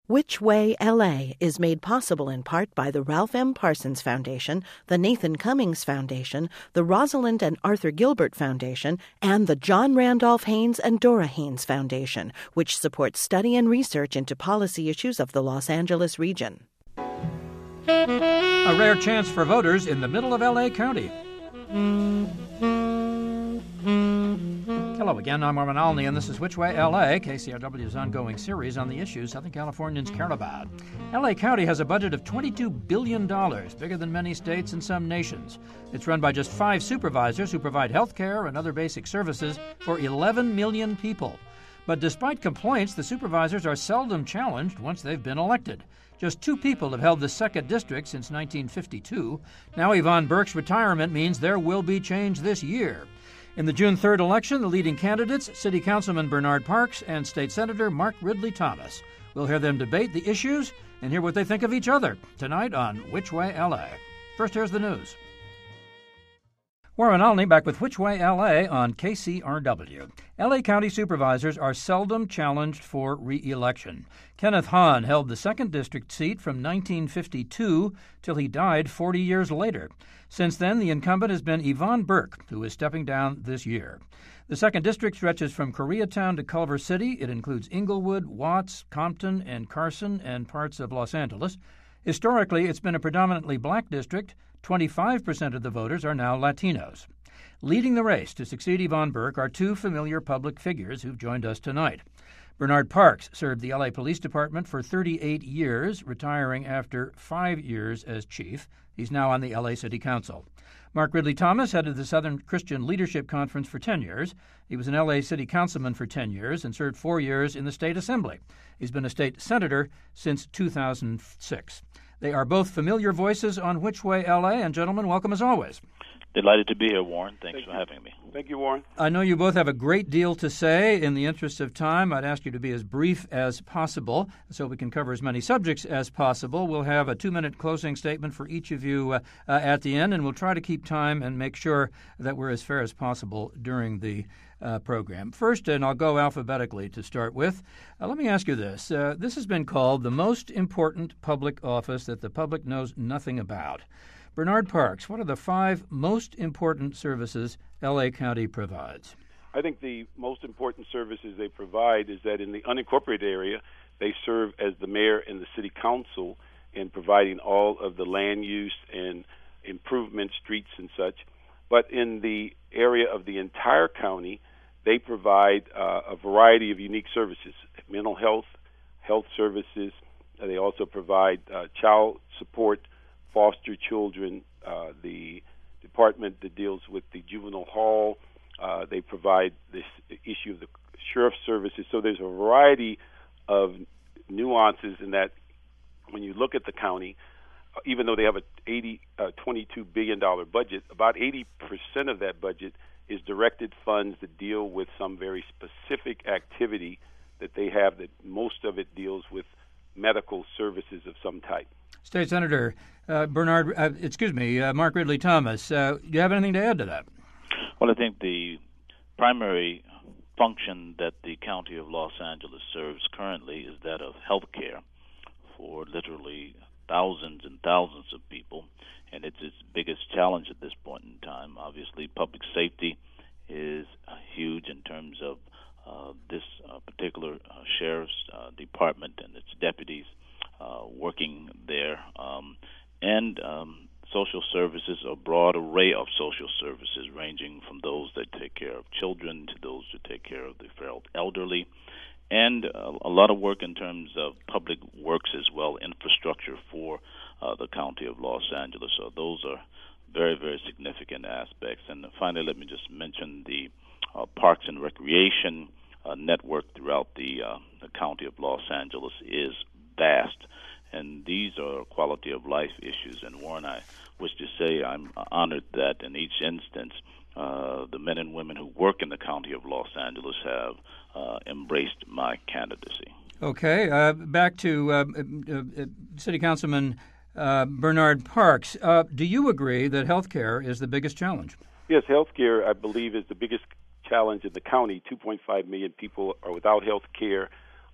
Which Way LA is made possible in part by the Ralph M. Parsons Foundation, the Nathan Cummings Foundation, the Rosalind and Arthur Gilbert Foundation, and the John Randolph Haynes and Dora Haynes Foundation, which supports study and research into policy issues of the Los Angeles region. A rare chance for voters in the middle of LA County. Hello again, I'm Warren Alney, and this is Which Way LA, KCRW's ongoing series on the issues Southern Californians care about. LA County has a budget of $22 billion, bigger than many states and some nations. It's run by just 5 supervisors who provide health care and other basic services for 11 million people. But despite complaints, the supervisors are seldom challenged once they've been elected. Just 2 people have held the 2nd District since 1952. Now Yvonne Burke's retirement means there will be change this year. In the June 3rd election, the leading candidates, City Councilman Bernard Parks and State Senator Mark Ridley Thomas. We'll hear them debate the issues and hear what they think of each other tonight on Which Way LA. First, here's the news. Warren Alney back with Which Way LA on KCRW. LA County supervisors are seldom challenged for re-election. Kenneth Hahn held the 2nd District seat from 1952 till he died 40 years later. Since then, the incumbent has been Yvonne Burke, who is stepping down this year. The 2nd District stretches from Koreatown to Culver City. It includes Inglewood, Watts, Compton, and Carson, and parts of Los Angeles. Historically, it's been a predominantly black district. 25% of the voters are now Latinos. Leading the race to succeed Yvonne Burke are 2 familiar public figures who've joined us tonight. Bernard Parks served the L.A. Police Department for 38 years, retiring after 5 years as chief. He's now on the L.A. City Council. Mark Ridley Thomas headed the Southern Christian Leadership Conference for 10 years. He was an L.A. City Councilman for 10 years and served 4 years in the State Assembly. He's been a state senator since 2006. They are both familiar voices on Which Way LA, and gentlemen, welcome as always. Delighted to be here, Warren. Thanks for having me. Thank you, Warren. I know you both have a great deal to say. In the interest of time, I'd ask you to be as brief as possible so we can cover as many subjects as possible. We'll have a 2-minute closing statement for each of you at the end, and we'll try to keep time and make sure that we're as fair as possible during the program. First, and I'll go alphabetically to start with, let me ask you this. This has been called the most important public office that the public knows nothing about. Bernard Parks, what are the 5 most important services L.A. County provides? I think the most important services they provide is that in the unincorporated area, they serve as the mayor and the city council in providing all of the land use and improvement, streets and such. But in the area of the entire county, they provide a variety of unique services, mental health, health services. They also provide child support, foster children, the department that deals with the juvenile hall. They provide this issue of the sheriff's services. So there's a variety of nuances in that when you look at the county, even though they have a $22 billion budget, about 80% of that budget is directed funds that deal with some very specific activity that they have, that most of it deals with medical services of some type. State Senator Mark Ridley Thomas, do you have anything to add to that? Well, I think the primary function that the County of Los Angeles serves currently is that of health care for literally thousands and thousands of people, and it's its biggest challenge at this point in time. Obviously, public safety is huge in terms of this particular sheriff's department and its deputies working there, and social services, a broad array of social services ranging from those that take care of children to those who take care of the frail elderly, and a lot of work in terms of public works as well, infrastructure for the County of Los Angeles. So those are very, very significant aspects. And finally, let me just mention the Parks and Recreation network throughout the County of Los Angeles is vast. And these are quality of life issues. And Warren, I wish to say I'm honored that in each instance, the men and women who work in the County of Los Angeles have embraced my candidacy. Okay, back to City Councilman Bernard Parks. Do you agree that health care is the biggest challenge? Yes, health care, I believe, is the biggest challenge in the county. 2.5 million people are without health care.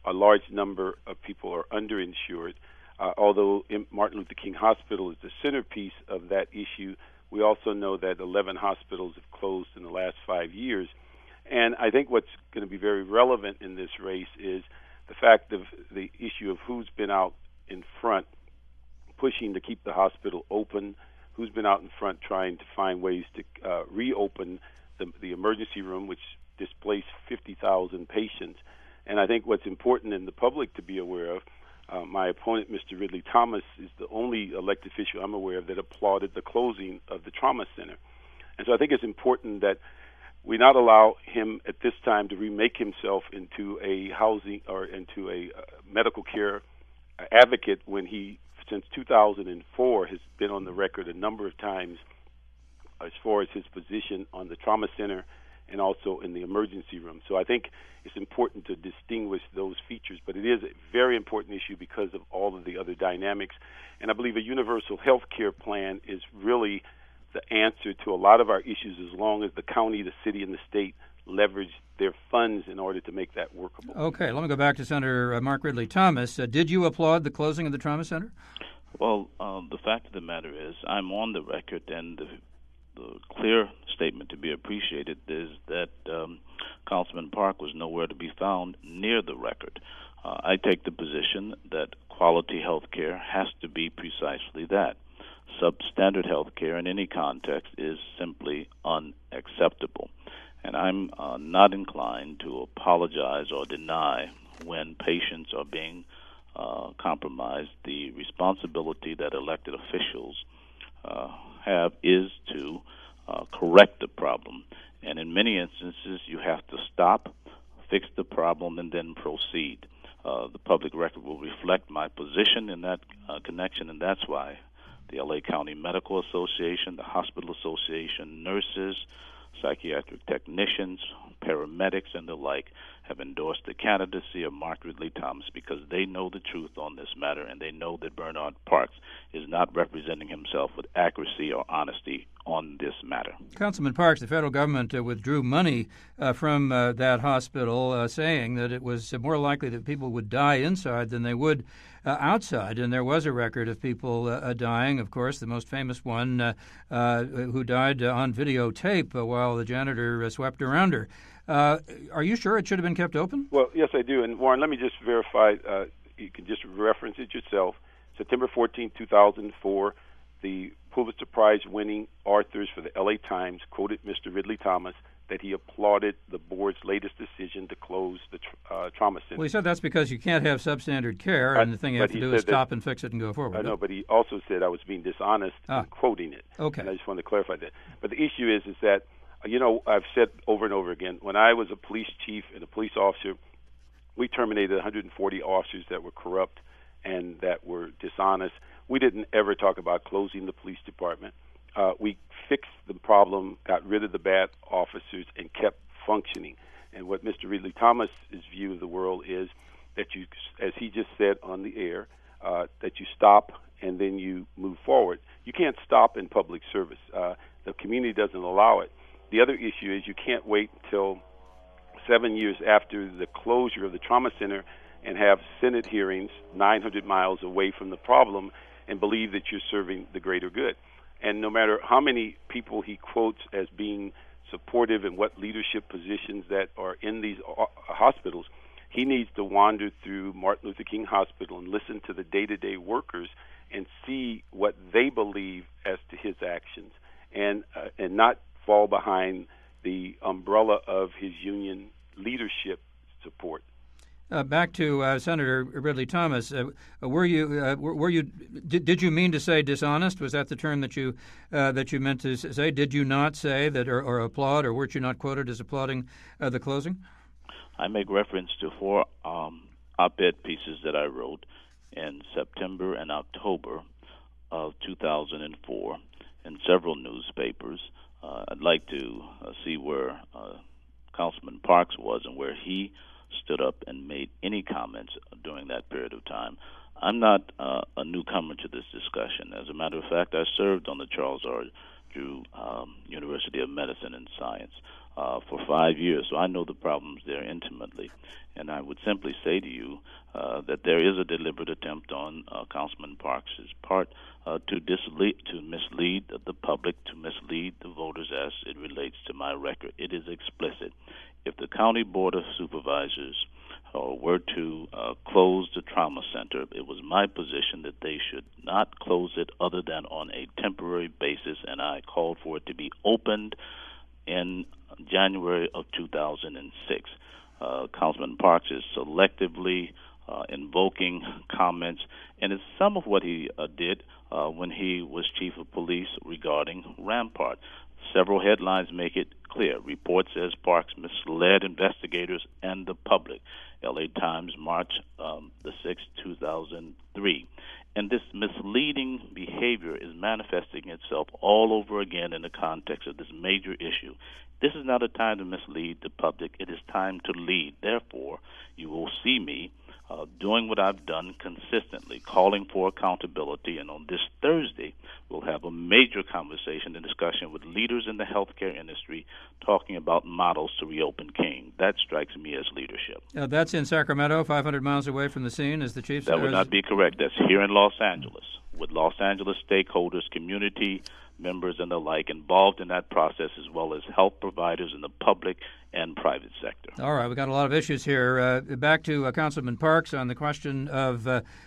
a large number of people are underinsured. Although Martin Luther King Hospital is the centerpiece of that issue, we also know that 11 hospitals have closed in the last 5 years. And I think what's going to be very relevant in this race is the fact of the issue of who's been out in front pushing to keep the hospital open, who's been out in front trying to find ways to reopen the emergency room, which displaced 50,000 patients. And I think what's important in the public to be aware of, my opponent, Mr. Ridley Thomas, is the only elected official I'm aware of that applauded the closing of the trauma center. And so I think it's important that we not allow him at this time to remake himself into a housing or into a medical care advocate when he, since 2004, has been on the record a number of times as far as his position on the trauma center and also in the emergency room. So I think it's important to distinguish those features, but it is a very important issue because of all of the other dynamics. And I believe a universal health care plan is really the answer to a lot of our issues as long as the county, the city, and the state leverage their funds in order to make that workable. Okay, let me go back to Senator Mark Ridley Thomas. Did you applaud the closing of the trauma center? Well, the fact of the matter is I'm on the record, and the clear statement to be appreciated is that Councilman Park was nowhere to be found near the record. I take the position that quality health care has to be precisely that. Substandard health care in any context is simply unacceptable. And I'm not inclined to apologize or deny when patients are being compromised. The responsibility that elected officials have is to correct the problem. And in many instances, you have to stop, fix the problem, and then proceed. The public record will reflect my position in that connection, and that's why the L.A. County Medical Association, the Hospital Association, nurses, psychiatric technicians, paramedics, and the like have endorsed the candidacy of Mark Ridley Thomas because they know the truth on this matter, and they know that Bernard Parks is not representing himself with accuracy or honesty on this matter. Councilman Parks, the federal government withdrew money from that hospital, saying that it was more likely that people would die inside than they would outside, and there was a record of people dying. Of course, the most famous one who died on videotape while the janitor swept around her. Are you sure it should have been kept open? Well, yes, I do. And Warren, let me just verify. You can just reference it yourself. September 14, 2004, the Pulitzer Prize-winning authors for the L.A. Times quoted Mr. Ridley Thomas that he applauded the board's latest decision to close the trauma center. Well, he said that's because you can't have substandard care, and the thing you have to do is stop and fix it and go forward. I know, but he also said I was being dishonest in quoting it. Okay. And I just want to clarify that. But the issue is that, I've said over and over again, when I was a police chief and a police officer, we terminated 140 officers that were corrupt and that were dishonest. We didn't ever talk about closing the police department. We fixed the problem, got rid of the bad officers, and kept functioning. And what Mr. Ridley Thomas's view of the world is that you, as he just said on the air, that you stop and then you move forward. You can't stop in public service. The community doesn't allow it. The other issue is you can't wait until 7 years after the closure of the trauma center and have Senate hearings 900 miles away from the problem and believe that you're serving the greater good. And no matter how many people he quotes as being supportive and what leadership positions that are in these hospitals, he needs to wander through Martin Luther King Hospital and listen to the day-to-day workers and see what they believe as to his actions, and not fall behind the umbrella of his union leadership support. Back to Senator Ridley Thomas. Were you? Did you mean to say dishonest? Was that the term that you meant to say? Did you not say that, or applaud, or weren't you not quoted as applauding the closing? I make reference to 4 op-ed pieces that I wrote in September and October of 2004 in several newspapers. I'd like to see where Councilman Parks was and where he stood up and made any comments during that period of time. I'm not a newcomer to this discussion. As a matter of fact, I served on the Charles R. Drew University of Medicine and Science for 5 years, so I know the problems there intimately. And I would simply say to you that there is a deliberate attempt on Councilman Parks' part to mislead the public, to mislead the voters as it relates to my record. It is explicit. If the County Board of Supervisors were to close the trauma center, it was my position that they should not close it other than on a temporary basis, and I called for it to be opened in January of 2006. Councilman Parks is selectively invoking comments, and it's some of what he did when he was chief of police regarding Rampart. Several headlines make it clear. Report says Parks misled investigators and the public. L.A. Times, March the 6th, 2003. And this misleading behavior is manifesting itself all over again in the context of this major issue. This is not a time to mislead the public. It is time to lead. Therefore, you will see me doing what I've done consistently, calling for accountability. And on this Thursday, we'll have a major conversation and discussion with leaders in the healthcare industry talking about models to reopen King. That strikes me as leadership. That's in Sacramento, 500 miles away from the scene, as the chief said. That would not be correct. That's here in Los Angeles, with Los Angeles stakeholders, community members, and the like involved in that process, as well as health providers in the public and private sector. All right, we've got a lot of issues here. Back to Councilman Parks on the question of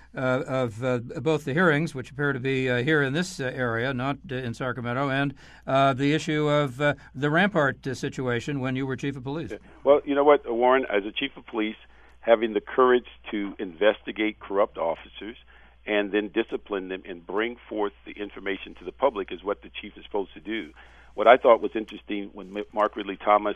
both the hearings, which appear to be here in this area, not in Sacramento, and the issue of the Rampart situation when you were chief of police. Well, you know what, Warren, as a chief of police, having the courage to investigate corrupt officers and then discipline them and bring forth the information to the public is what the chief is supposed to do. What I thought was interesting when Mark Ridley Thomas,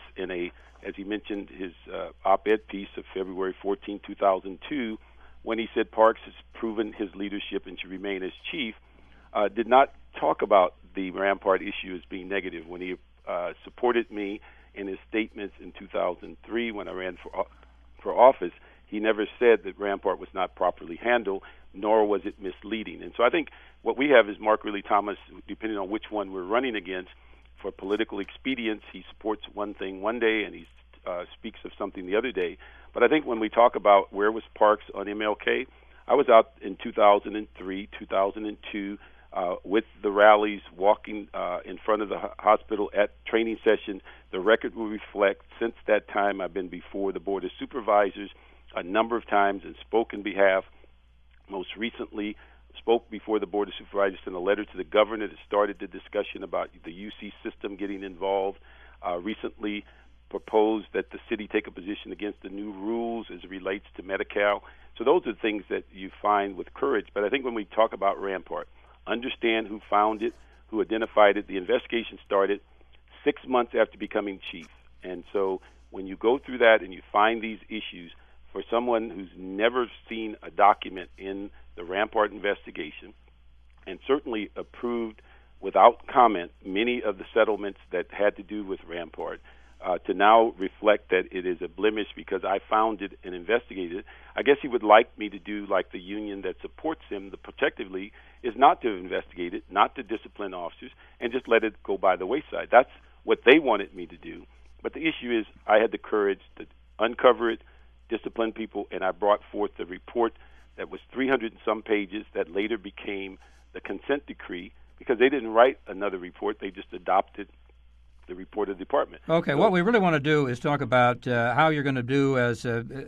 as he mentioned, his op-ed piece of February 14, 2002, when he said Parks has proven his leadership and should remain as chief, did not talk about the Rampart issue as being negative. When he supported me in his statements in 2003 when I ran for office, he never said that Rampart was not properly handled, nor was it misleading. And so I think what we have is Mark Ridley Thomas, depending on which one we're running against, for political expedience, he supports one thing one day and he speaks of something the other day. But I think when we talk about where was Parks on MLK, I was out in 2003, 2002, with the rallies, walking in front of the hospital at training sessions. The record will reflect, since that time, I've been before the Board of Supervisors a number of times and spoke in behalf. Most recently, spoke before the Board of Supervisors in a letter to the governor that started the discussion about the UC system getting involved. Recently proposed that the city take a position against the new rules as it relates to Medi-Cal. So those are things that you find with courage. But I think when we talk about Rampart, understand who found it, who identified it. The investigation started 6 months after becoming chief. And so when you go through that and you find these issues, for someone who's never seen a document in the Rampart investigation and certainly approved without comment many of the settlements that had to do with Rampart, to now reflect that it is a blemish because I found it and investigated it, I guess he would like me to do like the union that supports him, the Protective League, is not to investigate it, not to discipline officers, and just let it go by the wayside. That's what they wanted me to do. But the issue is I had the courage to uncover it, discipline people, and I brought forth the report that was 300 and some pages that later became the consent decree because they didn't write another report. They just adopted the report of the department. Okay, so what we really want to do is talk about how you're going to do as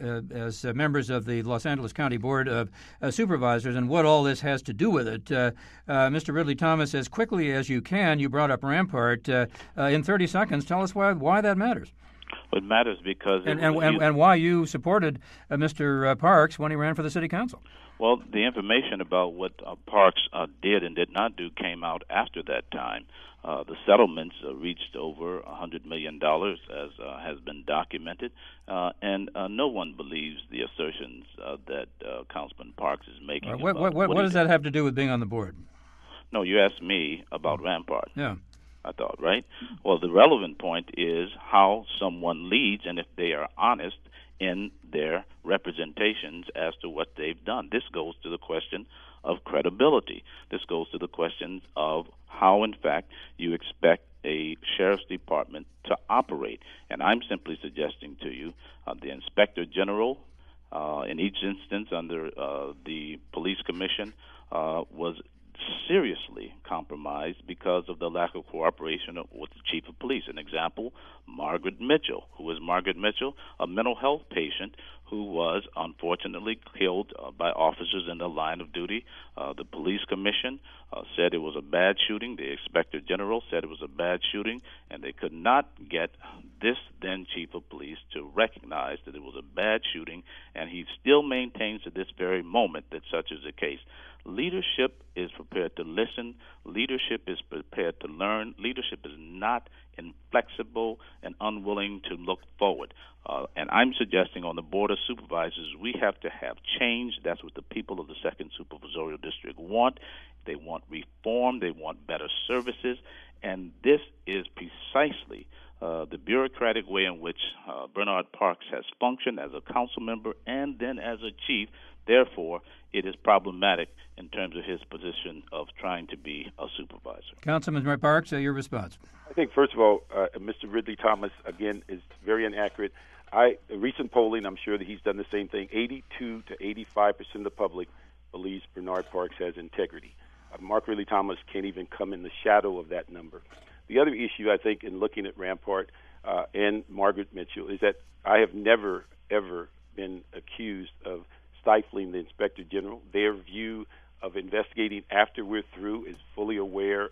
members of the Los Angeles County Board of Supervisors and what all this has to do with it. Mr. Ridley Thomas, as quickly as you can, you brought up Rampart. In 30 seconds, tell us why that matters. It matters because... And why you supported Mr. Parks when he ran for the city council. Well, the information about what Parks did and did not do came out after that time. The settlements reached over $100 million, as has been documented, and no one believes the assertions that Councilman Parks is making. What does that have to do with being on the board? No, you asked me about Rampart. Yeah. I thought, right? Well, the relevant point is how someone leads and if they are honest in their representations as to what they've done. This goes to the question of credibility. This goes to the questions of how, in fact, you expect a sheriff's department to operate. And I'm simply suggesting to you the inspector general, in each instance under the police commission, was seriously compromised because of the lack of cooperation with the chief of police. An example, Margaret Mitchell. Who was Margaret Mitchell? A mental health patient who was unfortunately killed by officers in the line of duty. The police commission said it was a bad shooting. The inspector general said it was a bad shooting, and they could not get this then chief of police to recognize that it was a bad shooting, and he still maintains to this very moment that such is the case. Leadership is prepared to listen. Leadership is prepared to learn. Leadership is not inflexible and unwilling to look forward. And I'm suggesting on the Board of Supervisors, we have to have change. That's what the people of the 2nd Supervisorial District want. They want reform. They want better services. And this is precisely the bureaucratic way in which Bernard Parks has functioned as a council member and then as a chief. Therefore, it is problematic in terms of his position of trying to be a supervisor. Councilman Parks, your response. I think, first of all, Mr. Ridley Thomas, again, is very inaccurate. Recent polling, I'm sure that he's done the same thing. 82 to 85% of the public believes Bernard Parks has integrity. Mark Ridley Thomas can't even come in the shadow of that number. The other issue, I think, in looking at Rampart and Margaret Mitchell is that I have never, ever been accused of stifling the Inspector General. Their view of investigating after we're through is fully aware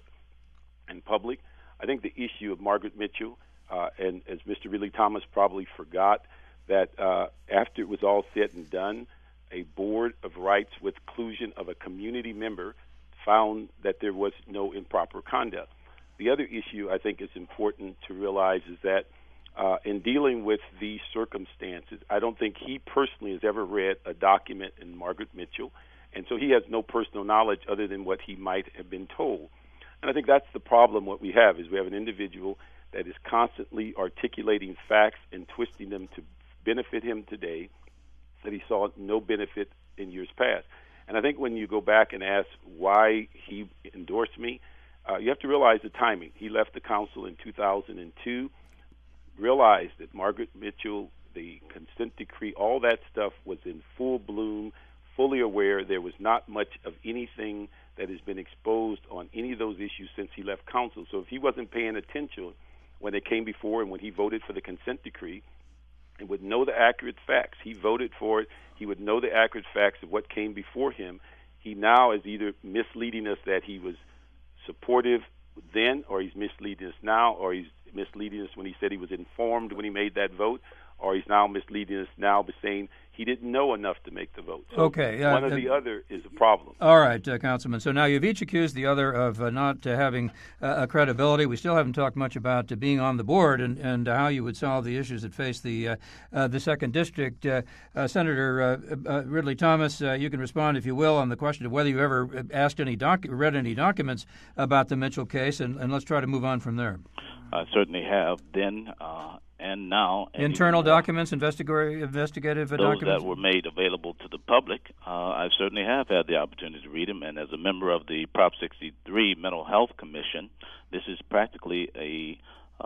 and public. I think the issue of Margaret Mitchell, and as Mr. Ridley Thomas probably forgot, that after it was all said and done, a board of rights with inclusion of a community member found that there was no improper conduct. The other issue I think is important to realize is that in dealing with these circumstances, I don't think he personally has ever read a document in Margaret Mitchell, and so he has no personal knowledge other than what he might have been told. And I think that's the problem. What we have is we have an individual that is constantly articulating facts and twisting them to benefit him today that he saw no benefit in years past. And I think when you go back and ask why he endorsed me, you have to realize the timing. He left the council in 2002, realized that Margaret Mitchell, the consent decree, all that stuff was in full bloom, fully aware there was not much of anything that has been exposed on any of those issues since he left council. So if he wasn't paying attention when it came before and when he voted for the consent decree, and would know the accurate facts. He voted for it. He would know the accurate facts of what came before him. He now is either misleading us that he was supportive then, or he's misleading us now, or he's misleading us when he said he was informed when he made that vote, or he's now misleading us now by saying he didn't know enough to make the vote. So okay, one or the other is a problem. All right, Councilman. So now you've each accused the other of not having a credibility. We still haven't talked much about being on the board and how you would solve the issues that face the 2nd District. Senator Ridley Thomas, you can respond, if you will, on the question of whether you ever asked read any documents about the Mitchell case, and let's try to move on from there. I certainly have then and now. And internal documents, investigative those documents? Those that were made available to the public. I certainly have had the opportunity to read them, and as a member of the Prop 63 Mental Health Commission, this is practically a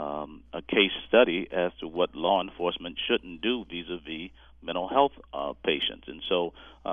case study as to what law enforcement shouldn't do vis-a-vis mental health patients. And so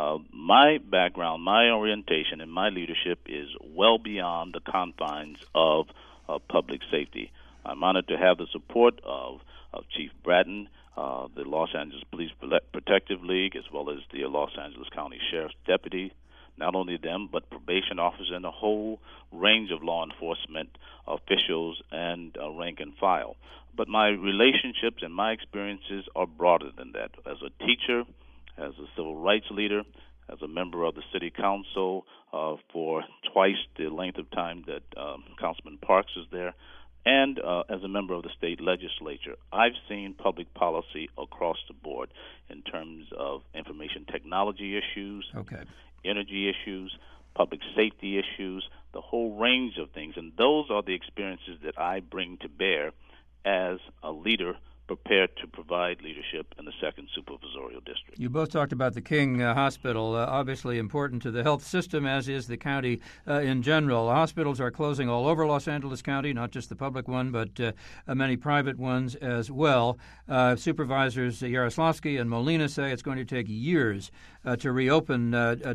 my background, my orientation, and my leadership is well beyond the confines of public safety. I'm honored to have the support of Chief Bratton, the Los Angeles Police Protective League, as well as the Los Angeles County Sheriff's Deputy. Not only them, but probation officers and a whole range of law enforcement officials and rank and file. But my relationships and my experiences are broader than that. As a teacher, as a civil rights leader, as a member of the City Council for twice the length of time that Councilman Parks is there, and as a member of the state legislature, I've seen public policy across the board in terms of information technology issues, energy issues, public safety issues, the whole range of things. And those are the experiences that I bring to bear as a leader prepared to provide leadership in the 2nd Supervisorial District. You both talked about the King Hospital, obviously important to the health system, as is the county in general. Hospitals are closing all over Los Angeles County, not just the public one, but many private ones as well. Supervisors Yaroslavsky and Molina say it's going to take years to reopen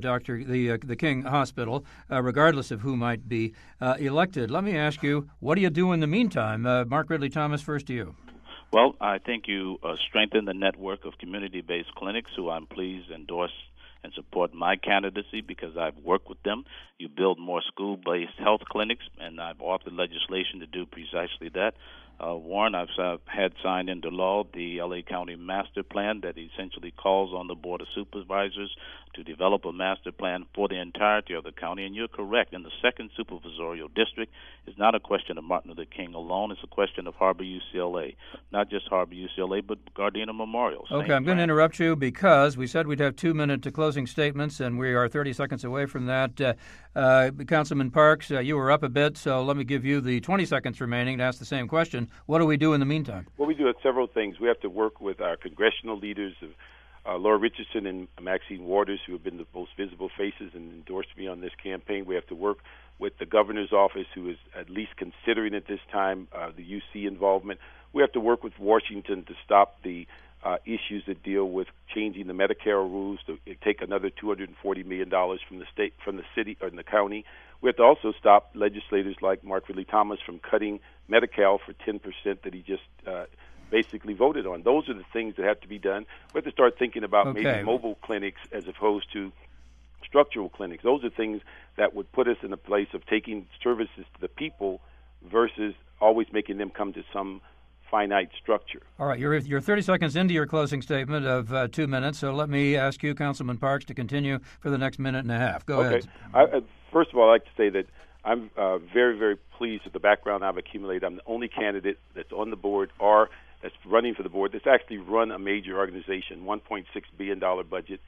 the King Hospital, regardless of who might be elected. Let me ask you, what do you do in the meantime? Mark Ridley Thomas, first to you. Well, I think you strengthen the network of community-based clinics who I'm pleased endorse and support my candidacy because I've worked with them. You build more school-based health clinics, and I've authored legislation to do precisely that. Warren, I've had signed into law the L.A. County Master Plan that essentially calls on the Board of Supervisors to develop a master plan for the entirety of the county. And you're correct. In the 2nd Supervisorial District, it's not a question of Martin Luther King alone. It's a question of Harbor UCLA. Not just Harbor UCLA, but Gardena Memorial. Okay, I'm going to interrupt you because we said we'd have 2-minute closing statements, and we are 30 seconds away from that. Councilman Parks, you were up a bit, so let me give you the 20 seconds remaining to ask the same question. What do we do in the meantime? Well, we do several things. We have to work with our congressional leaders, Laura Richardson and Maxine Waters, who have been the most visible faces and endorsed me on this campaign. We have to work with the governor's office, who is at least considering at this time the UC involvement. We have to work with Washington to stop the issues that deal with changing the Medicare rules to take another $240 million from the state, from the city, or in the county. We have to also stop legislators like Mark Ridley Thomas from cutting Medi-Cal for 10% that he just basically voted on. Those are the things that have to be done. We have to start thinking about maybe mobile clinics as opposed to structural clinics. Those are things that would put us in a place of taking services to the people versus always making them come to some finite structure. All right, you're 30 seconds into your closing statement of 2 minutes, so let me ask you, Councilman Parks, to continue for the next minute and a half. Go ahead. First of all, I'd like to say that I'm very, very pleased with the background I've accumulated. I'm the only candidate that's on the board or that's running for the board that's actually run a major organization, $1.6 billion budget,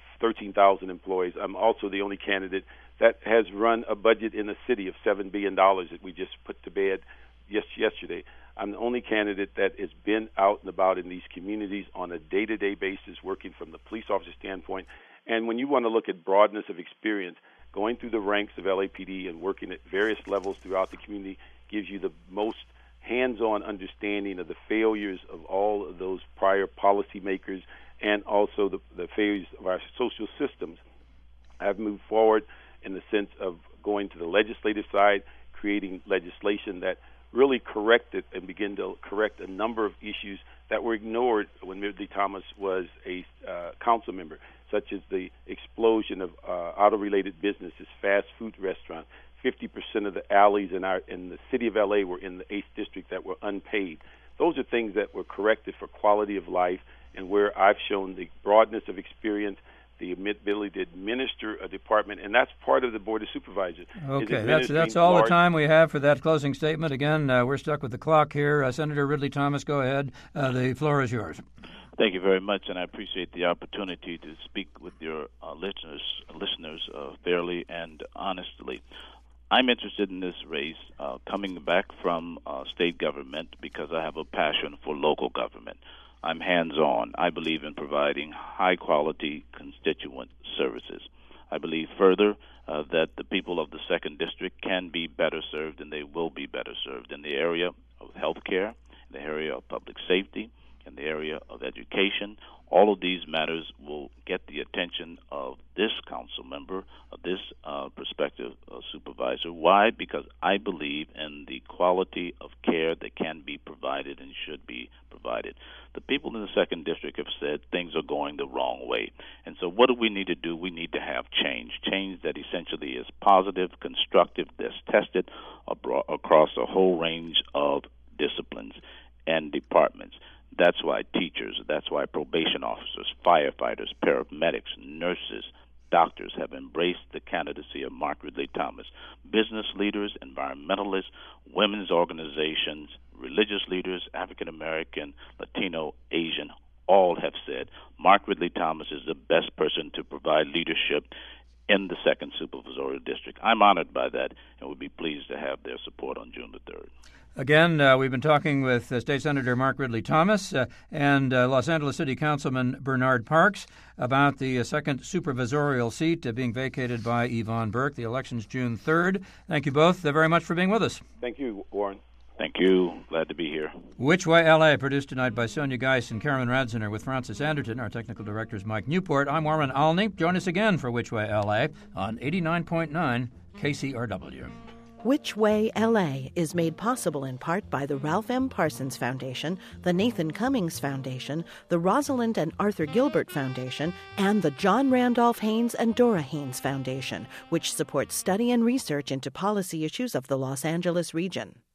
13,000 employees. I'm also the only candidate that has run a budget in the city of $7 billion that we just put to bed yesterday. I'm the only candidate that has been out and about in these communities on a day-to-day basis, working from the police officer standpoint. And when you want to look at broadness of experience, going through the ranks of LAPD and working at various levels throughout the community gives you the most hands-on understanding of the failures of all of those prior policymakers and also the failures of our social systems. I've moved forward in the sense of going to the legislative side, creating legislation that really corrected and begin to correct a number of issues that were ignored when Ridley Thomas was a council member, such as the explosion of auto-related businesses, fast food restaurants. 50% of the alleys in the city of L.A. were in the 8th District that were unpaid. Those are things that were corrected for quality of life and where I've shown the broadness of experience, the ability to administer a department, and that's part of the Board of Supervisors. Okay, that's all the time we have for that closing statement. Again, we're stuck with the clock here. Senator Ridley Thomas, go ahead. The floor is yours. Thank you very much, and I appreciate the opportunity to speak with your listeners fairly and honestly. I'm interested in this race coming back from state government because I have a passion for local government. I'm hands-on. I believe in providing high-quality constituent services. I believe further that the people of the 2nd District can be better served, and they will be better served in the area of health care, in the area of public safety, in the area of education. All of these matters will get the attention of this council member, of this prospective supervisor. Why? Because I believe in the quality of care that can be provided and should be provided. The people in the 2nd District have said things are going the wrong way. And so what do we need to do? We need to have change that essentially is positive, constructive, that's tested across a whole range of disciplines and departments. That's why teachers, that's why probation officers, firefighters, paramedics, nurses, doctors have embraced the candidacy of Mark Ridley Thomas. Business leaders, environmentalists, women's organizations, religious leaders, African American, Latino, Asian, all have said Mark Ridley Thomas is the best person to provide leadership in the 2nd Supervisorial District. I'm honored by that and would be pleased to have their support on June the 3rd. Again, we've been talking with State Senator Mark Ridley Thomas and Los Angeles City Councilman Bernard Parks about the 2nd Supervisorial seat being vacated by Yvonne Burke. The election's June 3rd. Thank you both very much for being with us. Thank you, Warren. Thank you. Glad to be here. Which Way LA, produced tonight by Sonia Geis and Karen Radziner with Francis Anderton. Our technical director is Mike Newport. I'm Warren Alney. Join us again for Which Way LA on 89.9 KCRW. Which Way LA is made possible in part by the Ralph M. Parsons Foundation, the Nathan Cummings Foundation, the Rosalind and Arthur Gilbert Foundation, and the John Randolph Haynes and Dora Haynes Foundation, which supports study and research into policy issues of the Los Angeles region.